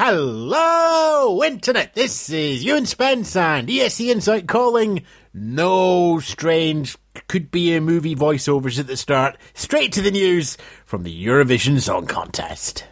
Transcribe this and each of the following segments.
Hello, Internet! This is Ewan Spence and ESC Insight calling. No strange could-be-a-movie voiceovers at the start. Straight to the news from the Eurovision Song Contest.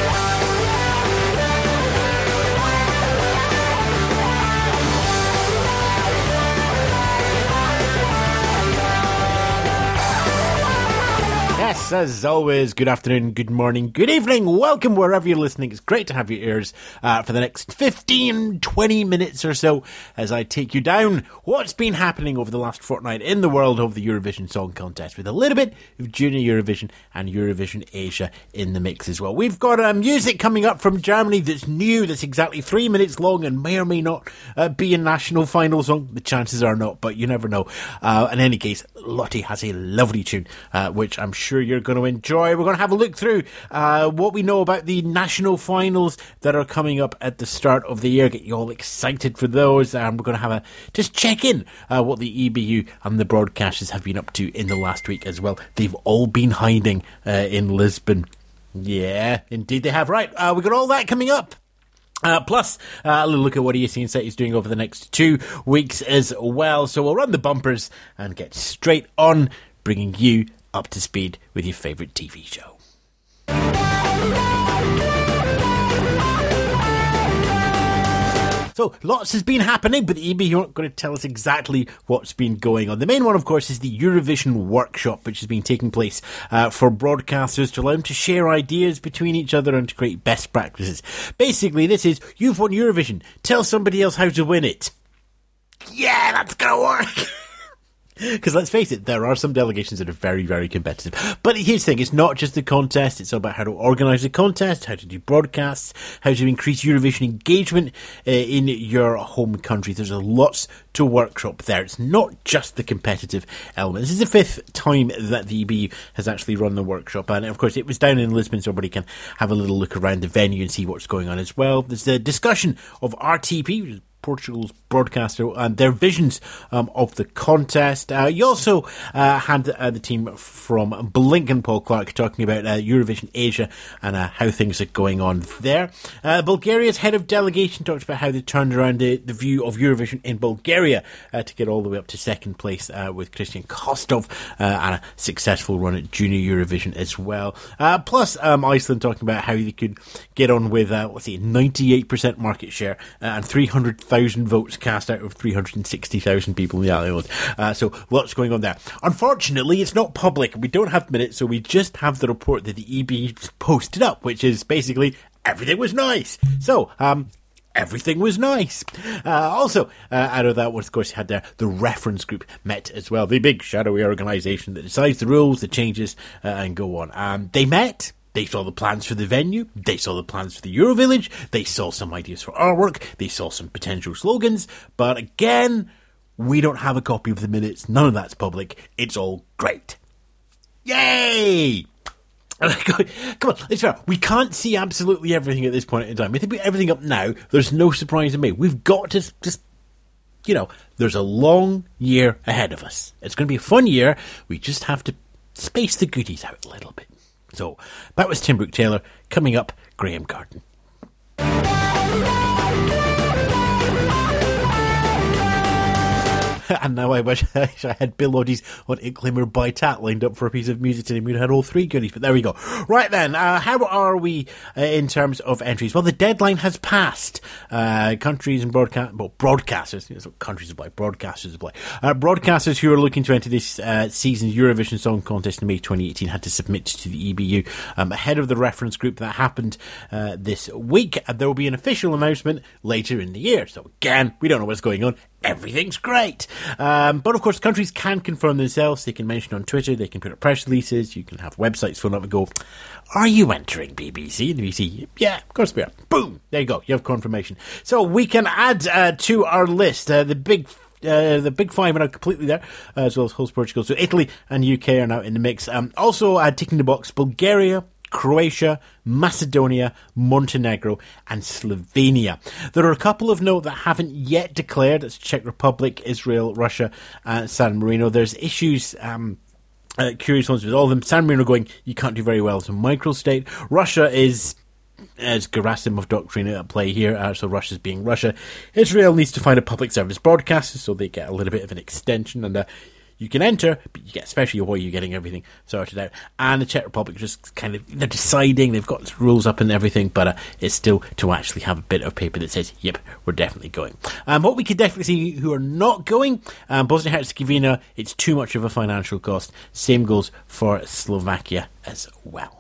Yes, as always, good afternoon, good morning, good evening, welcome wherever you're listening. It's great to have your ears for the next 15-20 minutes or so as I take you down what's been happening over the last fortnight in the world of the Eurovision Song Contest, with a little bit of Junior Eurovision and Eurovision Asia in the mix as well. We've got music coming up from Germany that's new, that's exactly 3 minutes long and may or may not be a national final song. The chances are not, but you never know. In any case, Lottie has a lovely tune, which I'm sure you're going to enjoy. We're going to have a look through what we know about the national finals that are coming up at the start of the year. Get you all excited for those. We're going to have just check in what the EBU and the broadcasters have been up to in the last week as well. They've all been hiding in Lisbon. Yeah, indeed they have. Right, we've got all that coming up. Plus, a little look at what ESC Insight is doing over the next 2 weeks as well. So we'll run the bumpers and get straight on bringing you up to speed with your favourite TV show. So, lots has been happening, but the EBU aren't going to tell us exactly what's been going on. The main one, of course, is the Eurovision Workshop, which has been taking place for broadcasters to allow them to share ideas between each other and to create best practices. Basically, this is, you've won Eurovision, tell somebody else how to win it. Yeah, that's going to work! Because let's face it, there are some delegations that are very, very competitive. But here's the thing, it's not just the contest, it's about how to organise the contest, how to do broadcasts, how to increase Eurovision engagement in your home country. There's lots to workshop there. It's not just the competitive element. This is the 5th time that the EBU has actually run the workshop. And of course, it was down in Lisbon, so everybody can have a little look around the venue and see what's going on as well. There's the discussion of RTP, which is Portugal's broadcaster, and their visions of the contest. You also had the team from Blink and Paul Clark talking about Eurovision Asia and how things are going on there. Bulgaria's head of delegation talked about how they turned around the view of Eurovision in Bulgaria to get all the way up to second place with Christian Kostov and a successful run at Junior Eurovision as well. Plus, Iceland talking about how they could get on with 98% market share and 300,000 votes cast out of 360,000 people in the island. So lots going on there. Unfortunately, it's not public. We don't have minutes, so we just have the report that the EB posted up, which is basically everything was nice. So, everything was nice. Also, out of that, of course, you had the reference group met as well. The big shadowy organisation that decides the rules, the changes, and go on. They met. They saw the plans for the venue, they saw the plans for the Eurovillage, they saw some ideas for artwork, they saw some potential slogans, but again, we don't have a copy of the minutes, none of that's public, it's all great. Yay! Come on, it's fair. We can't see absolutely everything at this point in time. If we put everything up now, there's no surprise in me. We've got to just, there's a long year ahead of us. It's going to be a fun year, we just have to space the goodies out a little bit. So, that was Tim Brooke-Taylor. Coming up, Graham Garden. And now I wish I had Bill Oddie's on Inclimer by Tat lined up for a piece of music today. We'd have had all 3 goodies, but there we go. Right then, how are we in terms of entries? Well, the deadline has passed. Countries and broadcasters, that's what countries apply, broadcasters apply. Broadcasters who are looking to enter this season's Eurovision Song Contest in May 2018 had to submit to the EBU ahead of the reference group that happened this week. There will be an official announcement later in the year. So again, we don't know what's going on. Everything's great. But of course, countries can confirm themselves. They can mention on Twitter, they can put up press releases, you can have websites phone up and go, are you entering BBC? And the BBC, yeah, of course we are. Boom! There you go, you have confirmation. So we can add to our list the big 5 are now completely there, as well as host Portugal. So Italy and UK are now in the mix. Also ticking the box, Bulgaria, Croatia, Macedonia, Montenegro and Slovenia. There are a couple of note that haven't yet declared. That's Czech Republic, Israel, Russia and San Marino. There's issues, curious ones with all of them. San Marino going, you can't do very well as a microstate. Russia is as Gerasimov doctrine at play here, so Russia's being Russia. Israel needs to find a public service broadcaster, so they get a little bit of an extension, and you can enter, but you get, especially while you're getting everything sorted out. And the Czech Republic just kind of, they're deciding, they've got rules up and everything, but it's still to actually have a bit of paper that says, yep, we're definitely going. What we can definitely see who are not going, Bosnia Herzegovina, it's too much of a financial cost. Same goes for Slovakia as well.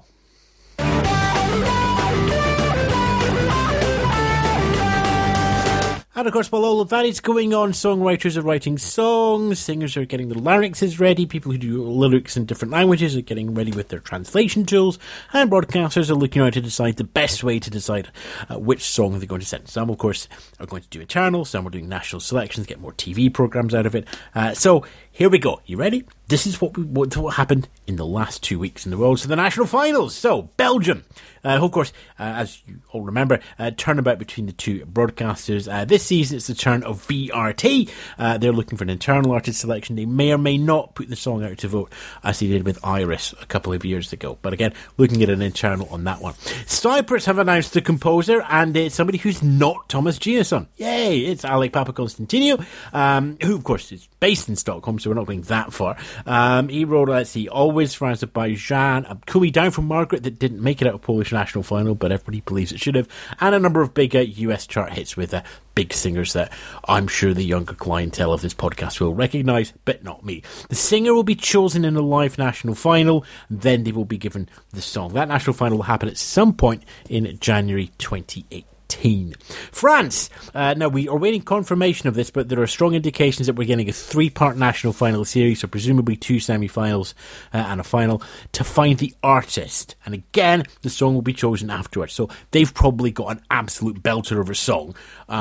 And of course, while all of that is going on, songwriters are writing songs, singers are getting the larynxes ready, people who do lyrics in different languages are getting ready with their translation tools, and broadcasters are looking out to decide the best way to decide which song they're going to send. Some, of course, are going to do Eternal, some are doing national selections, get more TV programmes out of it. So here we go. You ready? This is what happened in the last 2 weeks in the world. So the national finals. So Belgium, of course, as you all remember, turnabout between the two broadcasters. This season it's the turn of VRT. They're looking for an internal artist selection. They may or may not put the song out to vote, as they did with Iris a couple of years ago. But again, looking at an internal on that one. Cyprus have announced the composer, and it's somebody who's not Thomas Giason. Yay! It's Alec Papakonstantinou, who of course is based in Stockholm, so we're not going that far. He wrote, let's see, Always for Azerbaijan, Cool Me Down from Margaret, that didn't make it out of Polish national final, but everybody believes it should have, and a number of big US chart hits with big singers that I'm sure the younger clientele of this podcast will recognise, but not me. The singer will be chosen in a live national final, then they will be given the song. That national final will happen at some point in January 2018. France. Now, we are waiting confirmation of this, but there are strong indications that we're getting a 3-part national final series, so presumably 2 semi-finals and a final, to find the artist. And again, the song will be chosen afterwards. So they've probably got an absolute belter of a song.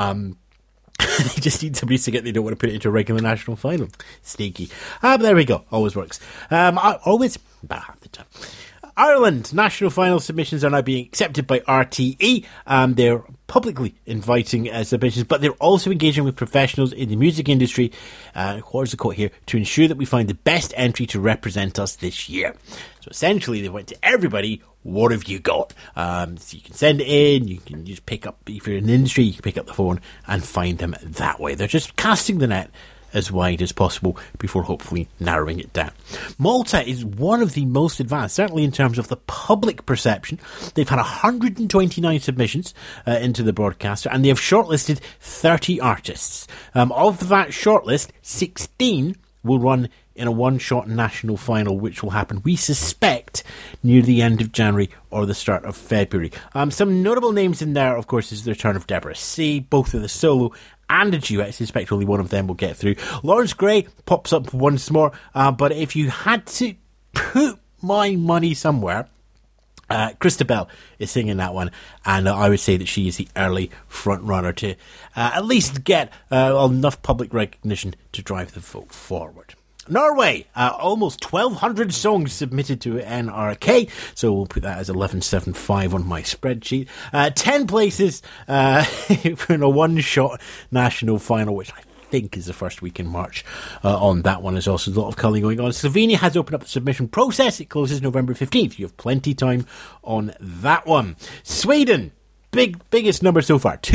They just need somebody to get, they don't want to put it into a regular national final. Sneaky. But there we go. Always works. Always, about half the time. Ireland, national final submissions are now being accepted by RTE. They're publicly inviting submissions, but they're also engaging with professionals in the music industry, what is the quote here, to ensure that we find the best entry to represent us this year. So essentially, they went to everybody, what have you got? So you can send it in, you can just pick up, if you're in the industry, you can pick up the phone and find them that way. They're just casting the net as wide as possible before hopefully narrowing it down. Malta is one of the most advanced, certainly in terms of the public perception. They've had 129 submissions into the broadcaster, and they have shortlisted 30 artists. Of that shortlist, 16 will run in a one-shot national final, which will happen, we suspect, near the end of January or the start of February. Some notable names in there, of course, is the return of Deborah C, both with a solo and a duet. I suspect only one of them will get through. Lawrence Gray pops up once more, but if you had to put my money somewhere, Christabel is singing that one, and I would say that she is the early front runner to at least get enough public recognition to drive the vote forward. Norway, almost 1,200 songs submitted to NRK, so we'll put that as 1175 on my spreadsheet. 10 places for a one-shot national final, which I think is the first week in March on that one. There's also a lot of culling going on. Slovenia has opened up the submission process. It closes November 15th. You have plenty time on that one. Sweden. Biggest number so far,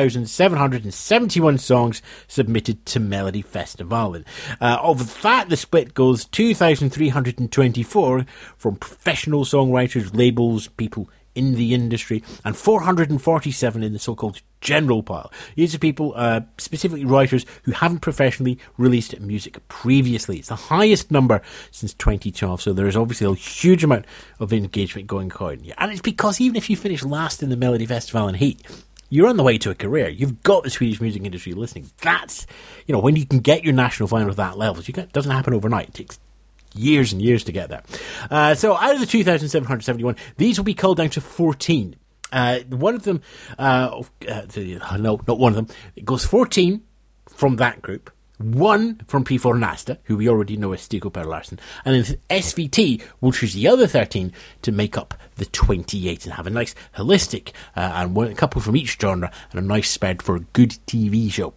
2,771 songs submitted to Melody Festivalen. Of that, the split goes 2,324 from professional songwriters, labels, people in the industry, and 447 in the so-called general pile. These are people, specifically writers, who haven't professionally released music previously. It's the highest number since 2012, so there is obviously a huge amount of engagement going on. And it's because even if you finish last in the Melody Festival and Heat, you're on the way to a career. You've got the Swedish music industry listening. That's, when you can get your national final at that level, it doesn't happen overnight. It takes years and years to get there. So out of the 2,771, these will be culled down to 14. One of them, no, not one of them. It goes 14 from that group, 1 from P4 Nasta, who we already know as Stigo Per Larsen, and then SVT will choose the other 13 to make up the 28 and have a nice holistic, and a couple from each genre, and a nice spread for a good TV show.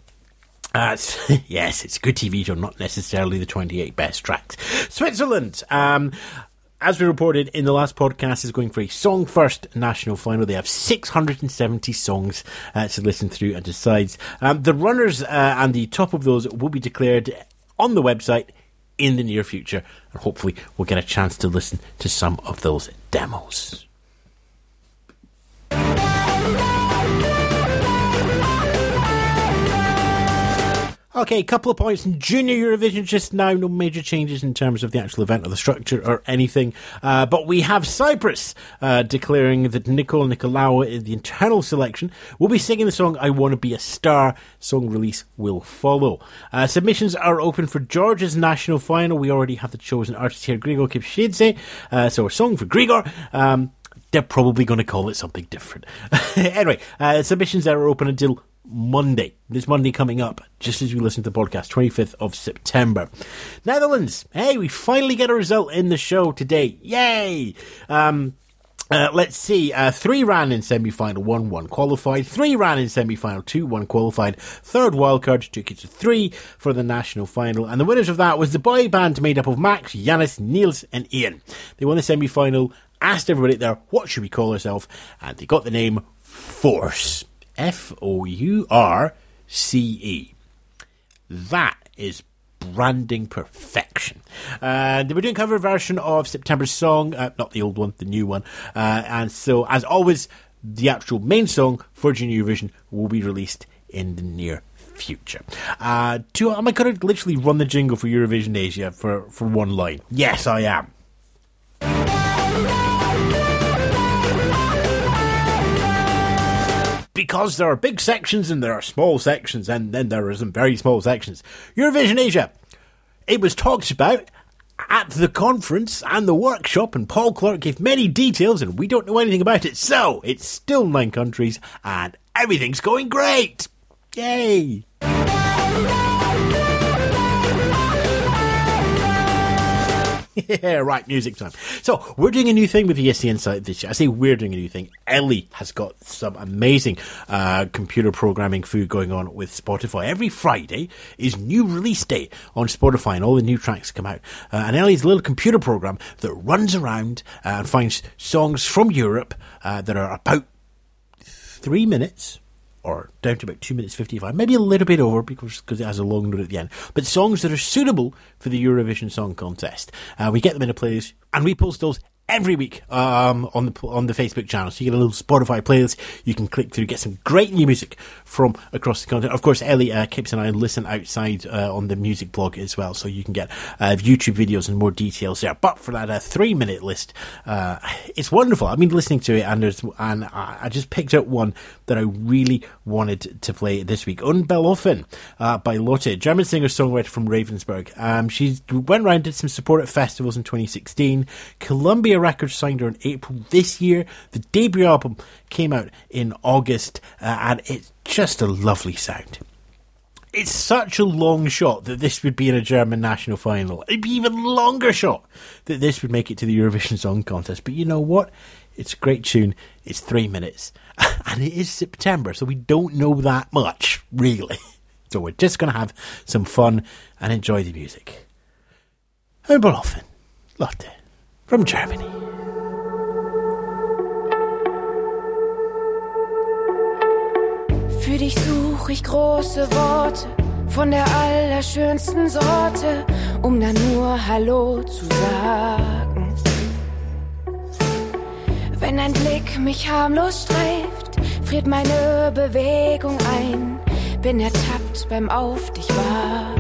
Yes, it's a good TV show, not necessarily the 28 best tracks. Switzerland, as we reported in the last podcast, is going for a song first national final. They have 670 songs to listen through and decide. The runners and the top of those will be declared on the website in the near future, and hopefully we'll get a chance to listen to some of those demos. Okay, a couple of points in Junior Eurovision just now. No major changes in terms of the actual event or the structure or anything. But we have Cyprus declaring that Nicole Nicolaou in the internal selection will be singing the song I Want to Be a Star. Song release will follow. Submissions are open for Georgia's national final. We already have the chosen artist here, Grigor Kipchidze. So a song for Grigor. They're probably going to call it something different. Anyway, submissions are open until Monday. This Monday coming up, just as we listen to the podcast, 25th of September. Netherlands. Hey, we finally get a result in the show today. Yay! Let's see. 3 ran in semi-final, 1 qualified. 3 ran in semi-final, 2 qualified. Third wildcard took it to 3 for the national final. And the winners of that was the boy band made up of Max, Yannis, Niels and Ian. They won the semi-final, asked everybody there, what should we call ourselves? And they got the name Fource. Fource. That is branding perfection. They were doing a cover version of September's song, not the old one, the new one. And so, as always, the actual main song for Junior Eurovision will be released in the near future. Am I going to literally run the jingle for Eurovision Asia for one line? Yes, I am. Because there are big sections and there are small sections, and then there are some very small sections. Eurovision Asia. It was talked about at the conference and the workshop, and Paul Clark gave many details, and we don't know anything about it. So, it's still 9 countries, and everything's going great. Yay! Yeah, right, music time. So, we're doing a new thing with the ESC Insight this year. I say we're doing a new thing. Ellie has got some amazing computer programming food going on with Spotify. Every Friday is new release day on Spotify, and all the new tracks come out. And Ellie's a little computer program that runs around and finds songs from Europe that are about 3 minutes, or down to about 2 minutes 55, maybe a little bit over because it has a long note at the end, but songs that are suitable for the Eurovision Song Contest. We get them in a playlist and we post those every week on the Facebook channel. So you get a little Spotify playlist you can click through, get some great new music from across the continent. Of course, Ellie keeps an eye and listen outside on the music blog as well, so you can get YouTube videos and more details there. But for that 3-minute list, it's wonderful. I've been listening to it, and I just picked out one that I really wanted to play this week. Unbeloffen by Lotte, German singer-songwriter from Ravensburg. She went around, did some support at festivals in 2016. Columbia Records signed her in April this year. The debut album came out in August, and it's just a lovely sound. It's such a long shot that this would be in a German national final. It'd be even longer shot that this would make it to the Eurovision Song Contest. But you know what? It's a great tune. It's 3 minutes. And it is September, so we don't know that much, really. So we're just going to have some fun and enjoy the music. Unbeloffen, Lotte, from Germany. Für dich such ich große Worte von der allerschönsten Sorte, um dann nur Hallo zu sagen. Wenn ein Blick mich harmlos streift, friert meine Bewegung ein, bin ertappt beim auf dich warten.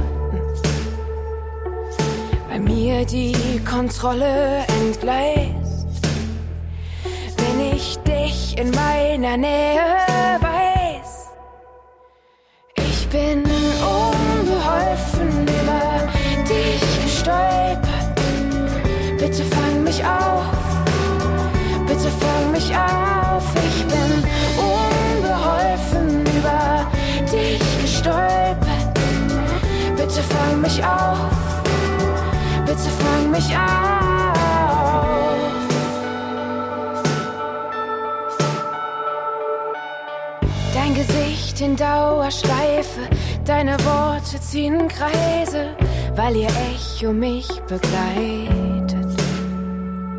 Bei mir die Kontrolle entgleist, wenn ich dich in meiner Nähe weiß. Ich bin unbeholfen über dich gestolpert. Bitte fang mich auf, bitte fang mich auf. Ich bin unbeholfen über dich gestolpert. Bitte fang mich auf, bitte fang mich auf. Dein Gesicht in Dauerschleife, deine Worte ziehen Kreise, weil ihr Echo mich begleitet.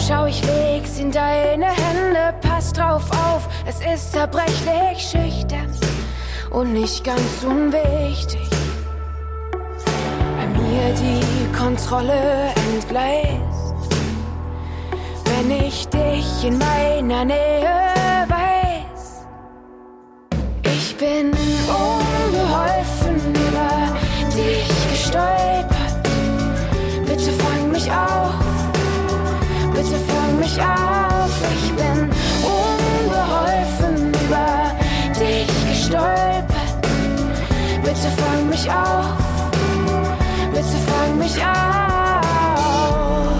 Schau, ich leg's in deine Hände, pass drauf auf, es ist zerbrechlich, schüchtern und nicht ganz unwichtig. Bei mir die Kontrolle entgleist, wenn ich dich in meiner Nähe weiß. Ich bin unbeholfen über dich gestolpert. Bitte fang mich auf, bitte fang mich auf. Ich bin unbeholfen über dich gestolpert. Bitte fang mich auf, bitte fang mich auf.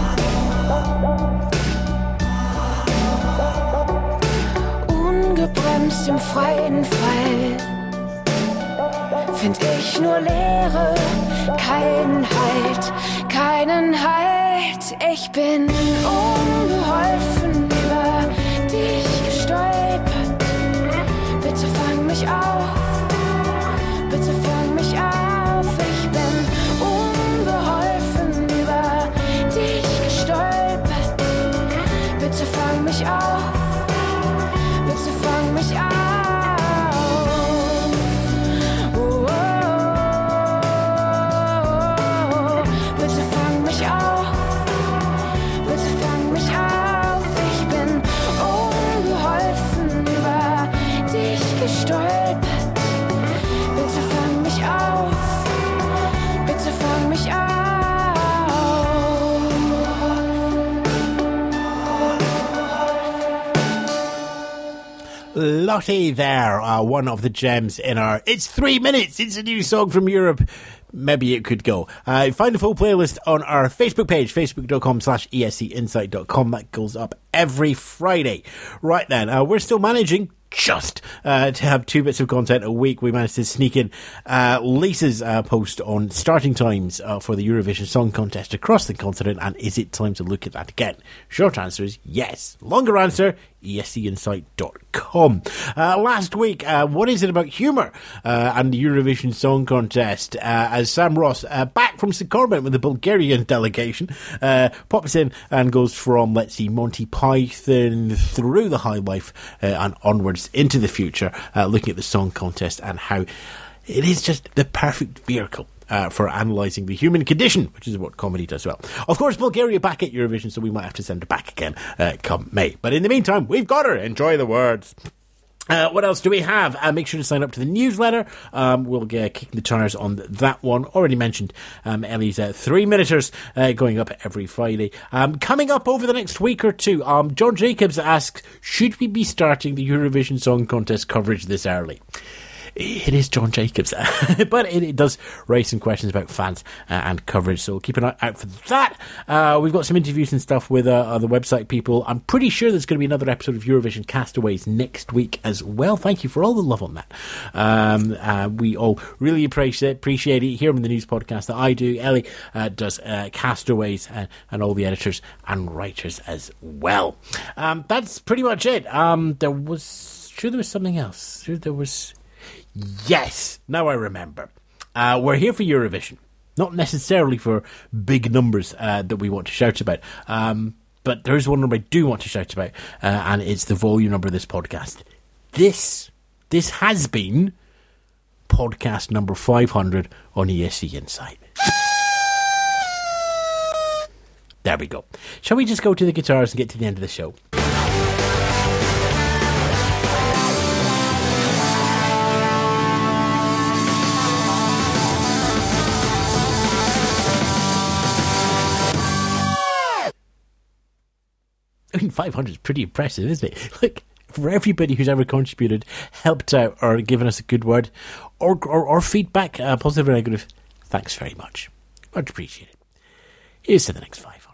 Ungebremst im freien Fall find ich nur Leere, keinen Halt, keinen Halt. Ich bin unbeholfen über dich gestolpert. Bitte fang mich auf, bitte fang mich auf. Ich bin unbeholfen über dich gestolpert. Bitte fang mich auf, bitte fang mich auf. Lottie there, one of the gems in our It's 3 Minutes, it's a new song from Europe. Maybe it could go. Find the full playlist on our Facebook page, facebook.com/escinsight.com. That goes up every Friday. Right then, we're still managing just to have 2 bits of content a week. We managed to sneak in Lisa's post on starting times for the Eurovision Song Contest across the continent, and is it time to look at that again? Short answer is yes. Longer answer, escinsight.com. Last week, what is it about humour and the Eurovision Song Contest? As Sam Ross, back from Securement with the Bulgarian delegation, pops in and goes from, let's see, Monty Python through the High Life and onwards into the future, looking at the song contest and how it is just the perfect vehicle for analysing the human condition, which is what comedy does well. Of course, Bulgaria back at Eurovision, so we might have to send her back again come May. But in the meantime, we've got her. Enjoy the words. What else do we have? Make sure to sign up to the newsletter. We'll get kicking the tires on that one. Already mentioned Ellie's 3-minuters going up every Friday. Coming up over the next week or two, John Jacobs asks, should we be starting the Eurovision Song Contest coverage this early? It is John Jacobs, but it does raise some questions about fans and coverage, so keep an eye out for that. We've got some interviews and stuff with the website people. I'm pretty sure there's going to be another episode of Eurovision Castaways next week as well. Thank you for all the love on that. We all really appreciate it here on the news podcast that I do. Ellie does Castaways and all the editors and writers as well. That's pretty much it. There was something else. Yes, now I remember. We're here for Eurovision, not necessarily for big numbers that we want to shout about, but there is one number I do want to shout about, and it's the volume number of this podcast. This has been podcast number 500 on ESC Insight. There we go. Shall we just go to the guitars and get to the end of the show? I mean, 500 is pretty impressive, isn't it? Like, for everybody who's ever contributed, helped out, or given us a good word, or feedback, positive or negative, thanks very much. Much appreciated. Here's to the next 500.